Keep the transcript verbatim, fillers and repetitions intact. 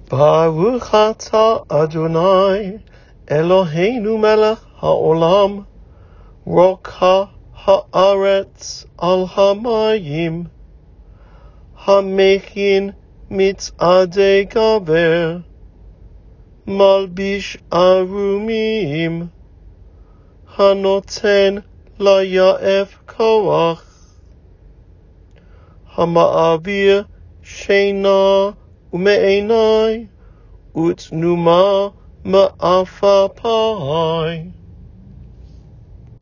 ברוך אתה אדוני אלוהינו מלך העולם, רוקע הארץ על המים, המכין מצעדי גבר, מלביש ערומים, הנותן ליעף כוח, המעביר שינה ומעיני ותנומה מעפעפי.